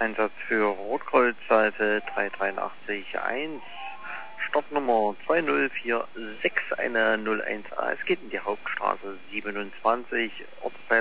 Einsatz für Rotkreuz, Seite 3881, Stoppnummer 2046101A. Es geht in die Hauptstraße 27, Ortsteil